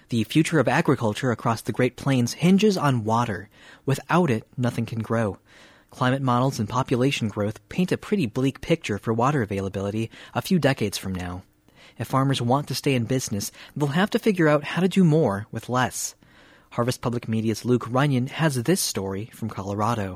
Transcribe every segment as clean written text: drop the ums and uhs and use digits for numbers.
The future of agriculture across the Great Plains hinges on water. Without it, nothing can grow. Climate models and population growth paint a pretty bleak picture for water availability a few decades from now. If farmers want to stay in business, they'll have to figure out how to do more with less. Harvest Public Media's Luke Runyon has this story from Colorado.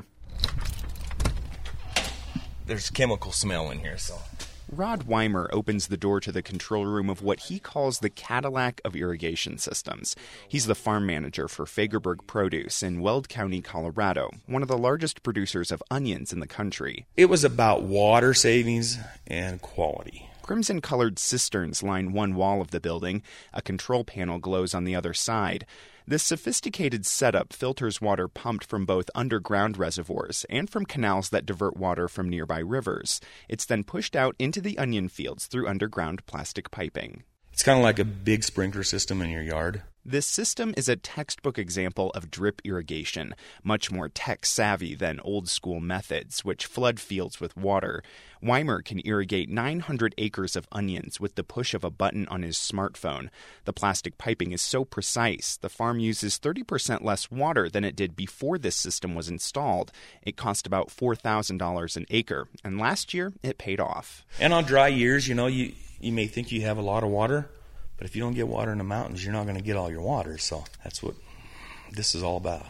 There's chemical smell in here, so... Rod Weimer opens the door to the control room of what he calls the Cadillac of irrigation systems. He's the farm manager for Fagerberg Produce in Weld County, Colorado, one of the largest producers of onions in the country. It was about water savings and quality. Crimson-colored cisterns line one wall of the building. A control panel glows on the other side. This sophisticated setup filters water pumped from both underground reservoirs and from canals that divert water from nearby rivers. It's then pushed out into the onion fields through underground plastic piping. It's kind of like a big sprinkler system in your yard. This system is a textbook example of drip irrigation, much more tech-savvy than old-school methods, which flood fields with water. Weimer can irrigate 900 acres of onions with the push of a button on his smartphone. The plastic piping is so precise, the farm uses 30% less water than it did before this system was installed. It cost about $4,000 an acre, and last year it paid off. And on dry years, you may think you have a lot of water, but if you don't get water in the mountains, you're not going to get all your water. So that's what this is all about.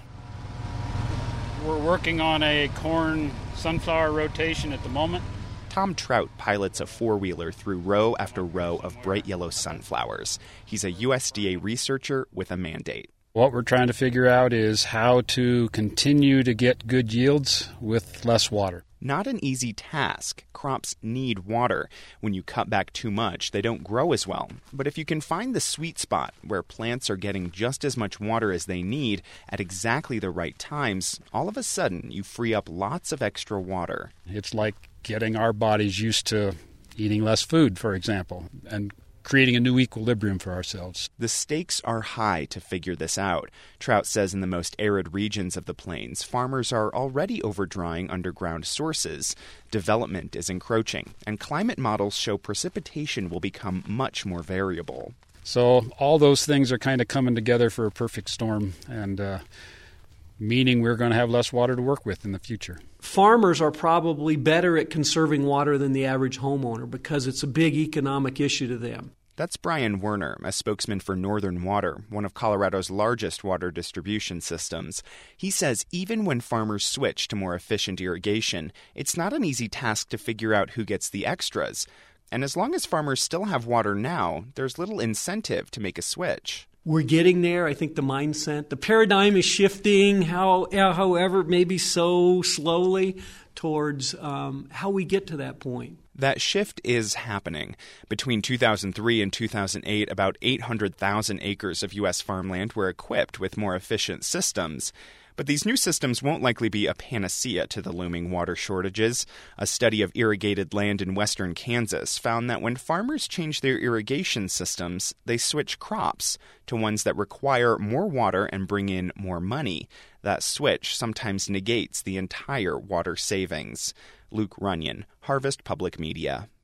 We're working on a corn sunflower rotation at the moment. Tom Trout pilots a four-wheeler through row after row of bright yellow sunflowers. He's a USDA researcher with a mandate. What we're trying to figure out is how to continue to get good yields with less water. Not an easy task. Crops need water. When you cut back too much, they don't grow as well. But if you can find the sweet spot where plants are getting just as much water as they need at exactly the right times, all of a sudden you free up lots of extra water. It's like getting our bodies used to eating less food, for example, and creating a new equilibrium for ourselves. The stakes are high to figure this out. Trout says in the most arid regions of the plains, farmers are already overdrawing underground sources. Development is encroaching, and climate models show precipitation will become much more variable. So all those things are kind of coming together for a perfect storm, and meaning we're going to have less water to work with in the future. Farmers are probably better at conserving water than the average homeowner because it's a big economic issue to them. That's Brian Werner, a spokesman for Northern Water, one of Colorado's largest water distribution systems. He says even when farmers switch to more efficient irrigation, it's not an easy task to figure out who gets the extras. And as long as farmers still have water now, there's little incentive to make a switch. We're getting there. I think the mindset, the paradigm is shifting, however, maybe so slowly towards how we get to that point. That shift is happening. Between 2003 and 2008, about 800,000 acres of U.S. farmland were equipped with more efficient systems. But these new systems won't likely be a panacea to the looming water shortages. A study of irrigated land in western Kansas found that when farmers change their irrigation systems, they switch crops to ones that require more water and bring in more money. That switch sometimes negates the entire water savings. Luke Runyon, Harvest Public Media.